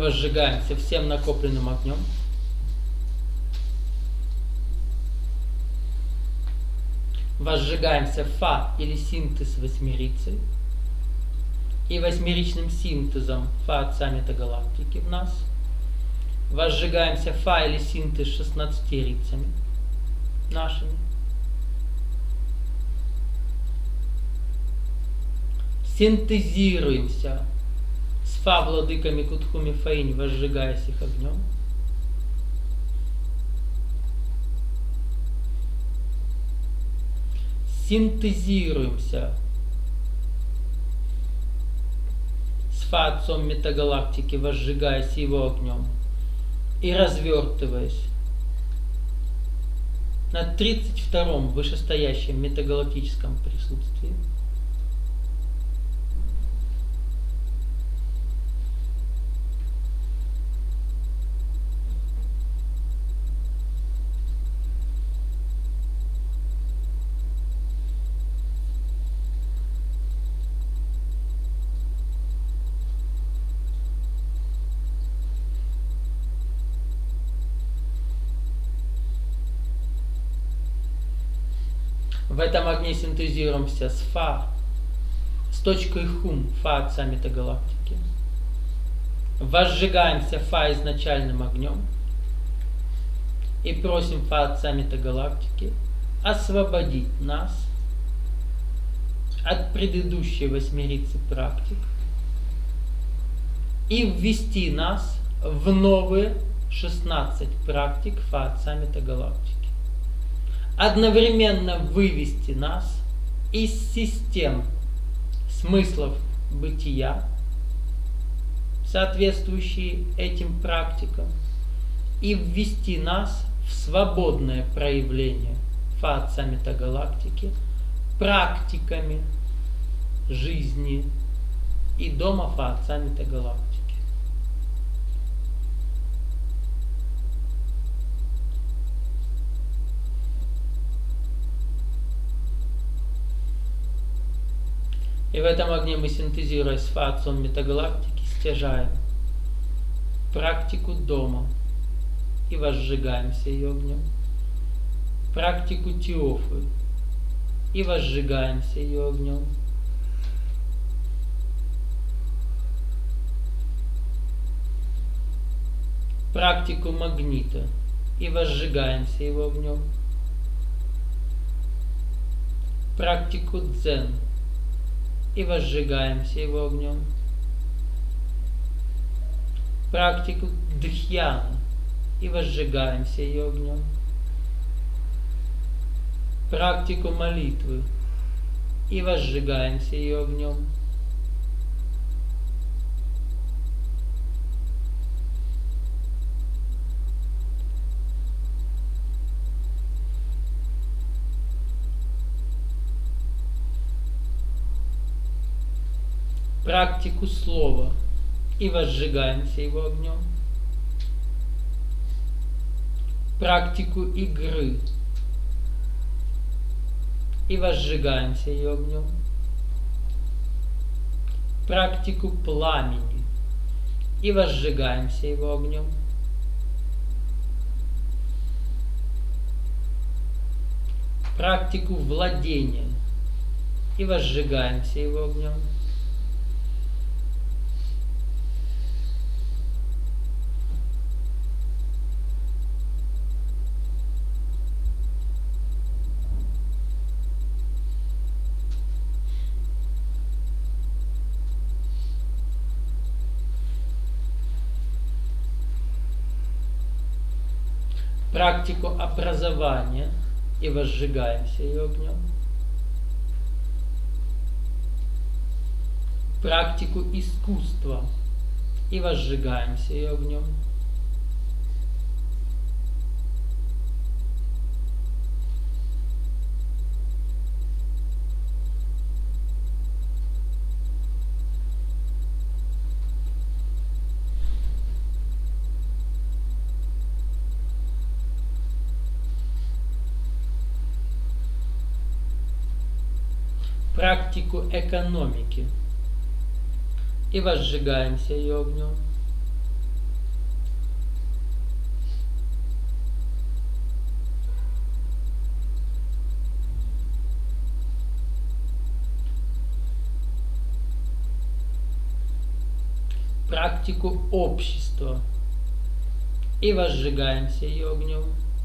возжигаемся всем накопленным огнем. Возжигаемся фа или синтез восьмерицей. И восьмеричным синтезом фа отца метагалактики в нас. Возжигаемся фа или синтез 16 рицами нашими. Синтезируемся с фа владыками Кутхуми Фаинь, возжигаясь их огнем. Синтезируемся с фа отцом метагалактики, возжигаясь его огнем и развертываясь на 32-м вышестоящем метагалактическом присутствии. В этом огне синтезируемся с фа, с точкой хум, фа отца метагалактики. Возжигаемся фа изначальным огнем и просим фа отца метагалактики освободить нас от предыдущей восьмерицы практик и ввести нас в новые 16 практик фа отца метагалактики. Одновременно вывести нас из систем смыслов бытия, соответствующие этим практикам, и ввести нас в свободное проявление фа отца метагалактики практиками жизни и дома фа отца метагалактики. И в этом огне мы, синтезируя с фа отцом метагалактики, стяжаем практику дома и возжигаемся ее огнем, практику Теофы и возжигаемся ее огнем, практику магнита и возжигаемся его огнем, практику дзен и возжигаемся его огнем, практику дхьяна и возжигаемся ее огнем, практику молитвы и возжигаемся ее огнем, практику слова и возжигаемся его огнем, практику игры и возжигаемся ее огнем, практику пламени и возжигаемся его огнем, практику владения и возжигаемся его огнем, практику образования и возжигаемся ее огнем, практику искусства и возжигаемся ее огнем, практику экономики и возжигаемся ее огнем, практику общества и возжигаемся ее огнем.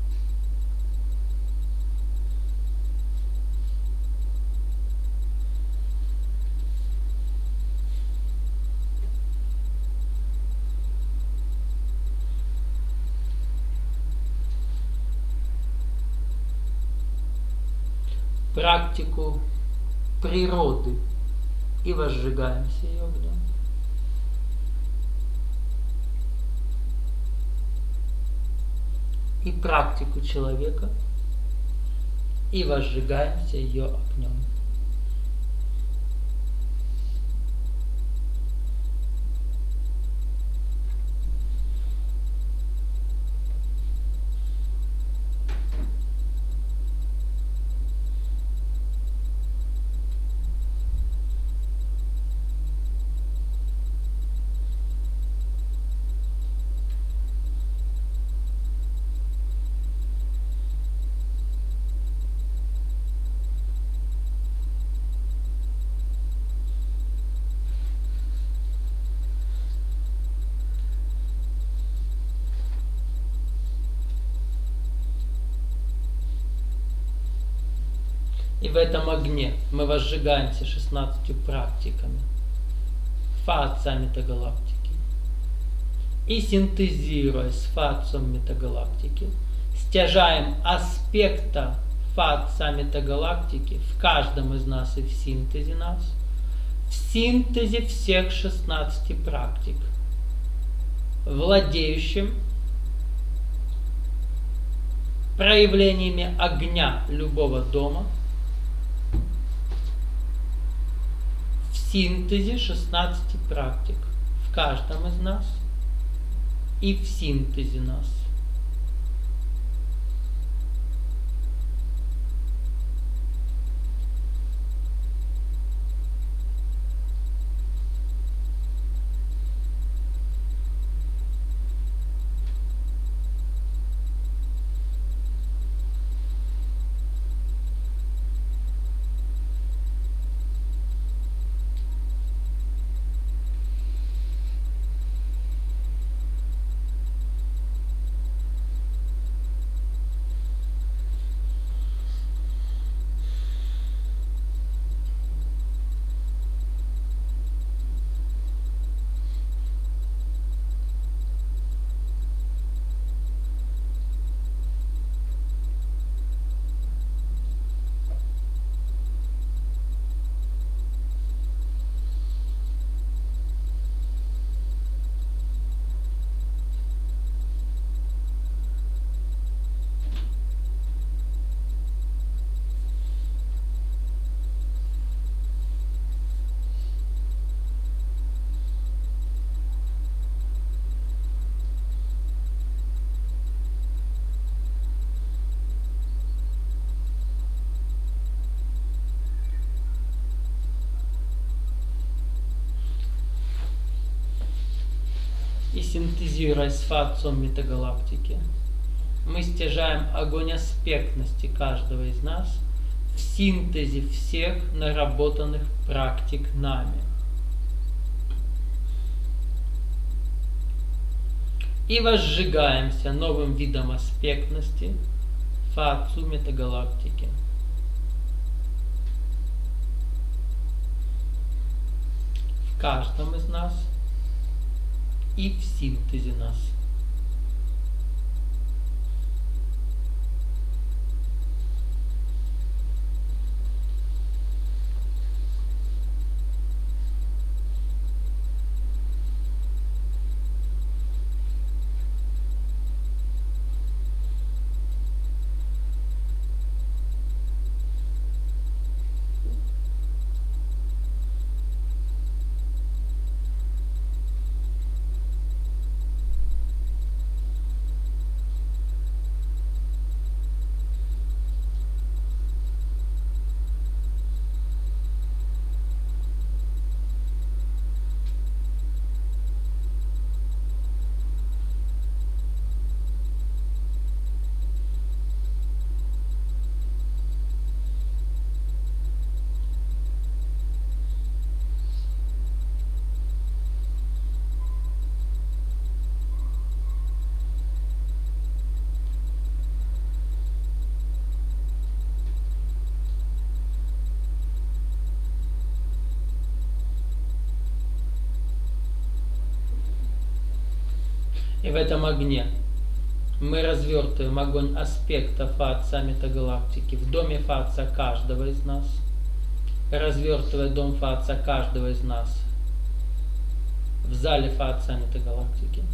Практику природы и возжигаемся ее огнем. И практику человека и возжигаемся ее огнем. И в этом огне мы возжигаемся 16 практиками фаца метагалактики. И синтезируя с фацом метагалактики, стяжаем аспекта фаца метагалактики в каждом из нас и в синтезе нас, в синтезе всех 16 практик, владеющим проявлениями огня любого дома, в синтезе 16 практик в каждом из нас и в синтезе нас. И синтезируя с фацом метагалактики, мы стяжаем огонь аспектности каждого из нас в синтезе всех наработанных практик нами. И возжигаемся новым видом аспектности фацу метагалактики. В каждом из нас и в синтезе нас. И в этом огне мы развертываем огонь аспекта Фаотца метагалактики в доме Фаотца каждого из нас, развертывая дом Фаотца каждого из нас в зале Фаотца метагалактики.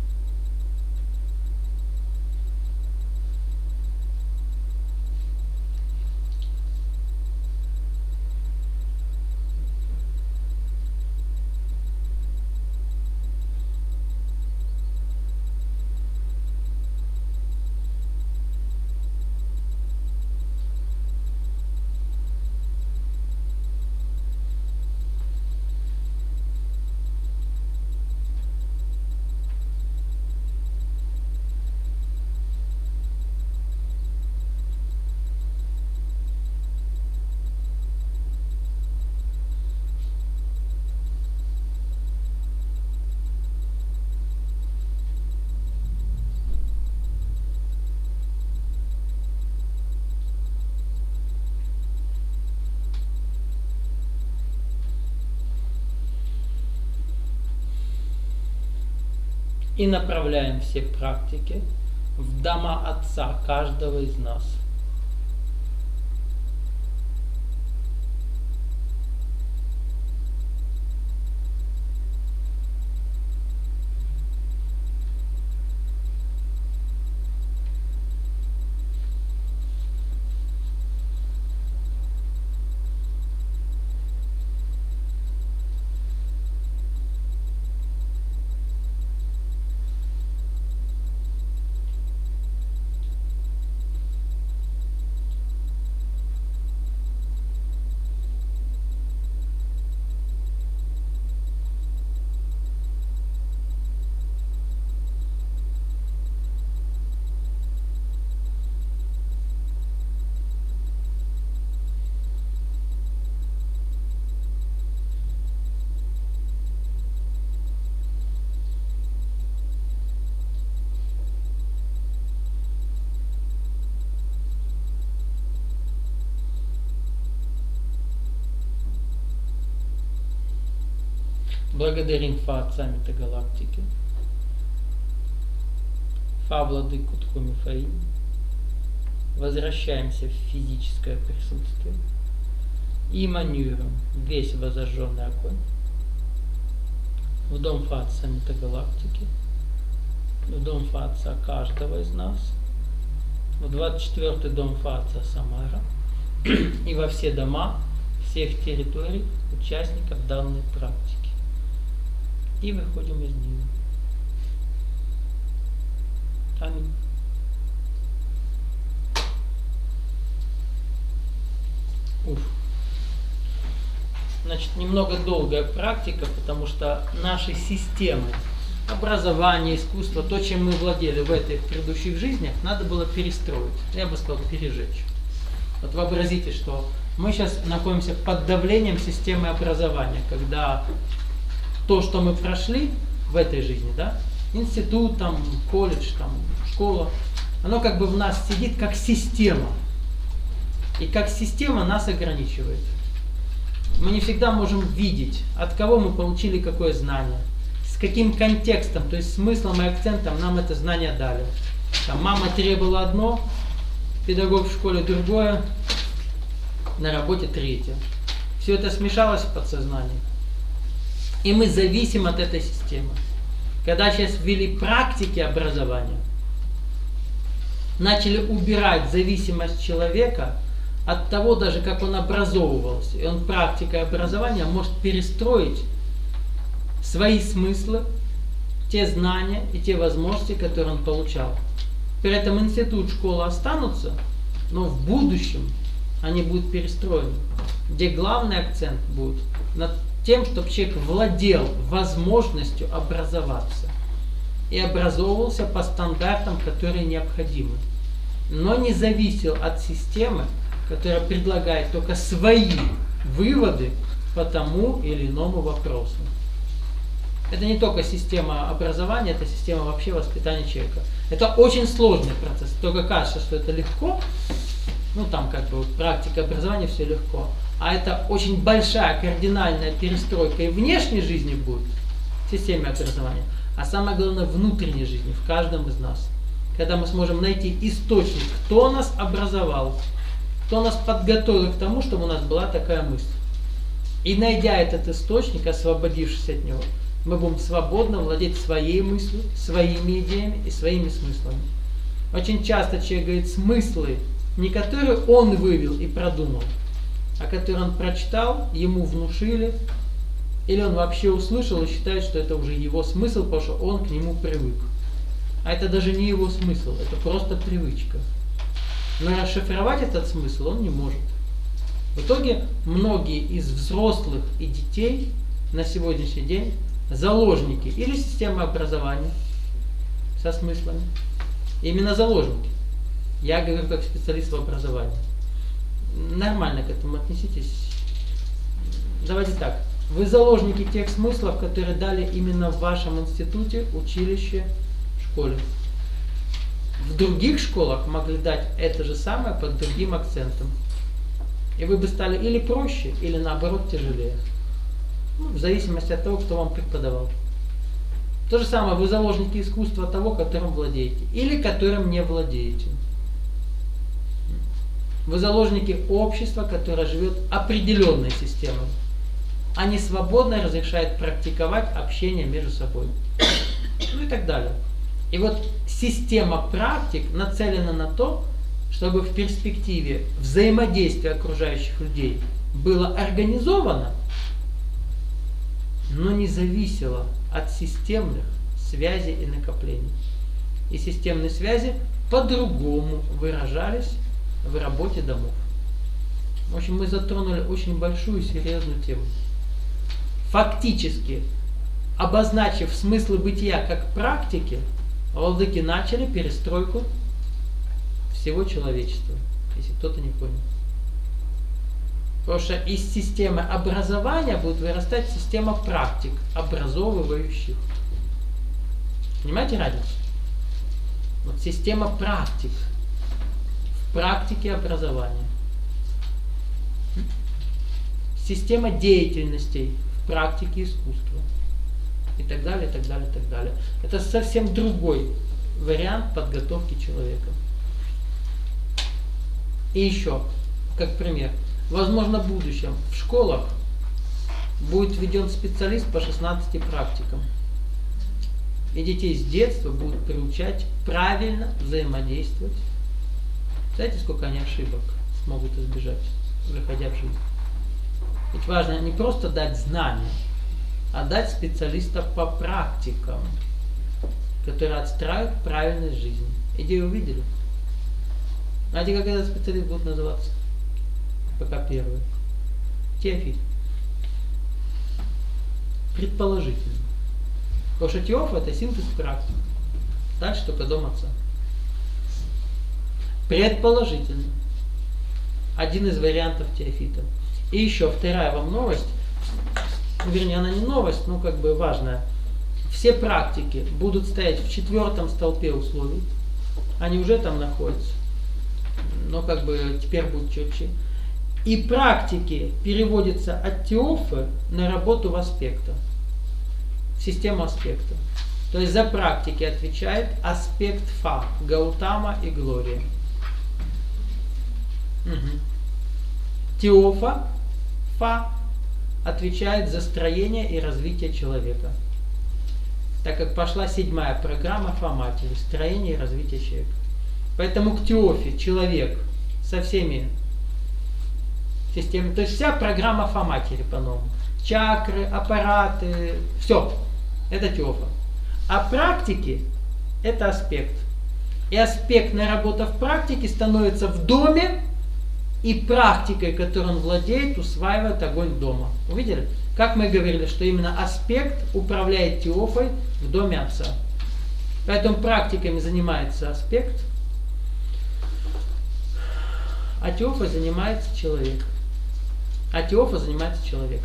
И направляем все практики в дома Отца каждого из нас. Благодарим Фа-Отца метагалактики, Фа-Владыку Тхумифаи. Возвращаемся в физическое присутствие и эманируем весь возожженный огонь в дом Фа-Отца метагалактики, в дом Фа-Отца каждого из нас, в 24-й дом Фа-Отца Самара и во все дома всех территорий участников данной практики. И выходим из нее. Аминь. Уф. Значит, немного долгая практика, потому что наши системы образования, искусства, то, чем мы владели в этих предыдущих жизнях, надо было перестроить. Я бы сказал, пережечь. Вот вообразите, что мы сейчас находимся под давлением системы образования, когда то, что мы прошли в этой жизни, да, институт, там, колледж, там, школа, оно как бы в нас сидит как система. И как система нас ограничивает. Мы не всегда можем видеть, от кого мы получили какое знание, с каким контекстом, то есть смыслом и акцентом нам это знание дали. Там, мама требовала одно, педагог в школе другое, на работе третье. Все это смешалось в подсознании. И мы зависим от этой системы. Когда сейчас ввели практики образования, начали убирать зависимость человека от того, даже как он образовывался. И он практикой образования может перестроить свои смыслы, те знания и те возможности, которые он получал. При этом институт, школа останутся, но в будущем они будут перестроены, где главный акцент будет над тем, чтобы человек владел возможностью образоваться и образовывался по стандартам, которые необходимы, но не зависел от системы, которая предлагает только свои выводы по тому или иному вопросу. Это не только система образования, это система вообще воспитания человека. Это очень сложный процесс. Только кажется, что это легко, ну там как бы практика образования, все легко. А это очень большая кардинальная перестройка и внешней жизни будет в системе образования. а самое главное внутренней жизни, в каждом из нас. Когда мы сможем найти источник, кто нас образовал, кто нас подготовил к тому, чтобы у нас была такая мысль. И найдя этот источник, освободившись от него, мы будем свободно владеть своей мыслью, своими идеями и своими смыслами. Очень часто человек говорит смыслы, не которые он вывел и продумал, а которые он прочитал, ему внушили, или он вообще услышал и считает, что это уже его смысл, потому что он к нему привык. А это даже не его смысл, это просто привычка. Но расшифровать этот смысл он не может. В итоге многие из взрослых и детей на сегодняшний день заложники или системы образования со смыслами. Именно заложники. Я говорю как специалист в образовании. Нормально к этому отнеситесь. Давайте так. Вы заложники тех смыслов, которые дали именно в вашем институте, училище, школе. В других школах могли дать это же самое под другим акцентом. И вы бы стали или проще, или наоборот тяжелее. В зависимости от того, кто вам преподавал. То же самое, вы заложники искусства того, которым владеете, или которым не владеете. Вы заложники общества, которое живет определенной системой, а не свободно разрешает практиковать общение между собой. Ну и так далее. И вот система практик нацелена на то, чтобы в перспективе взаимодействие окружающих людей было организовано, но не зависело от системных связей и накоплений. И системные связи по-другому выражались в работе домов. В общем, мы затронули очень большую и серьезную тему. Фактически, обозначив смыслы бытия как практики, владыки начали перестройку всего человечества, если кто-то не понял. Потому что из системы образования будет вырастать система практик, образовывающих. Понимаете разницу? Вот система практик в практике образования. Система деятельностей в практике искусства. И так далее, и так далее, и так далее. Это совсем другой вариант подготовки человека. И еще, как пример, возможно, в будущем в школах будет введен специалист по 16 практикам. И детей с детства будут приучать правильно взаимодействовать. Знаете, сколько они ошибок смогут избежать, выходя в жизнь? Ведь важно не просто дать знания, а дать специалиста по практикам, которые отстраивают правильность жизни. Идею увидели? Знаете, как этот специалист будет называться? Пока первый. Теофит. Предположительно. Потому что теоф это синтез практик. Дальше только дом отца. Предположительно. Один из вариантов теофита. И еще вторая вам новость. Вернее, она не новость, но как бы важная. Все практики будут стоять в 4-м столпе условий. Они уже там находятся. Но как бы теперь будет четче. И практики переводятся от теофы на работу в аспекта. В систему аспекта. То есть за практики отвечает аспект Фа, Гаутама и Глория. Теофа, Фа, отвечает за строение и развитие человека. Так как пошла 7-я программа Фа-матери, строение и развитие человека. Поэтому к теофе человек со всеми системами, то есть вся программа Фа-матери по-новому. Чакры, аппараты, все. Это теофа. А практики это аспект. И аспектная работа в практике становится в доме, и практикой, которой он владеет, усваивает огонь дома. Увидели? Как мы говорили, что именно аспект управляет теофой в доме отца. Поэтому практиками занимается аспект, а теофой занимается человек. А теофа занимается человеком.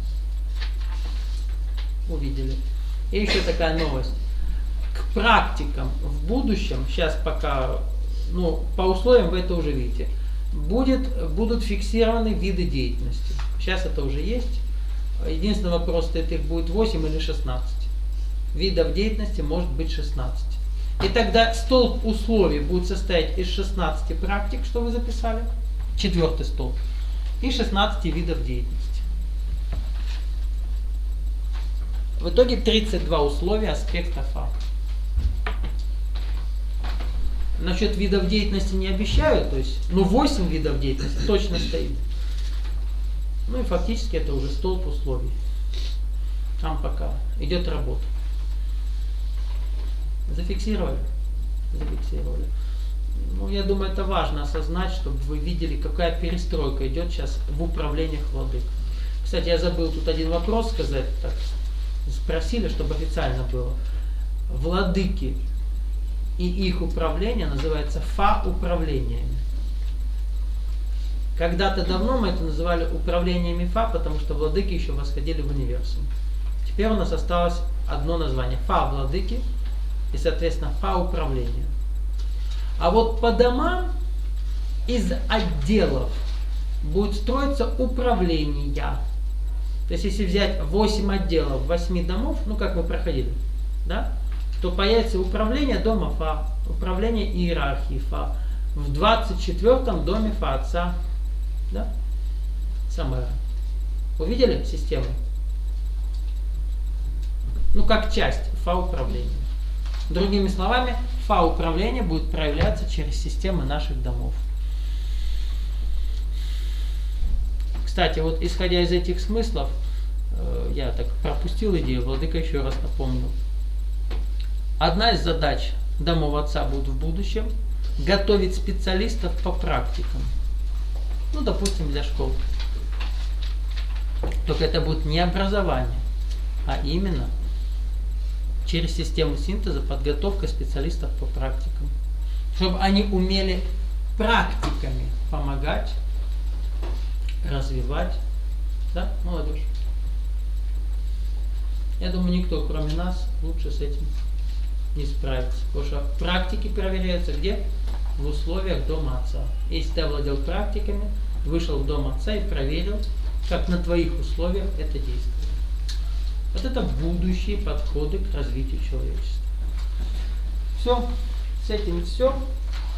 Увидели? И еще такая новость. К практикам в будущем, сейчас пока, по условиям вы это уже видите, будут фиксированы виды деятельности. Сейчас это уже есть. Единственный вопрос, это их будет 8 или 16. видов деятельности может быть 16. И тогда столб условий будет состоять из 16 практик, что вы записали, 4-й столб, и 16 видов деятельности. В итоге 32 условия аспекта Фа. Насчет видов деятельности не обещаю, то есть, 8 видов деятельности точно стоит. Ну и фактически это уже столб условий. Там пока идет работа. Зафиксировали? Зафиксировали. Ну, я думаю, это важно осознать, чтобы вы видели, какая перестройка идет сейчас в управлениях владык. Кстати, я забыл тут один вопрос сказать. Так, спросили, чтобы официально было. Владыки и их управление называется Фа-управлениями. Когда-то давно мы это называли управлениями Фа, потому что владыки еще восходили в универсум. Теперь у нас осталось одно название. Фа-владыки и, соответственно, Фа-управление. А вот по домам из отделов будет строиться управления. То есть, если взять 8 отделов 8 домов, ну, как мы проходили, да, то появится управление дома Фа, управление иерархии Фа. В 24-м доме Фа отца, да, Самара. Увидели систему? Ну, как часть Фа управления. Другими словами, Фа управление будет проявляться через системы наших домов. Кстати, вот исходя из этих смыслов, я так пропустил идею, владыка еще раз напомнил. Одна из задач домов отца будет в будущем готовить специалистов по практикам. Ну, допустим, для школ. Только это будет не образование, а именно через систему синтеза подготовка специалистов по практикам. Чтобы они умели практиками помогать, развивать, да, молодежь. Я думаю, никто, кроме нас, лучше с этим не справится. Потому что практики проверяются где? В условиях дома отца. Если ты овладел практиками, вышел в дом отца и проверил, как на твоих условиях это действует. Вот это будущие подходы к развитию человечества. Все, с этим все.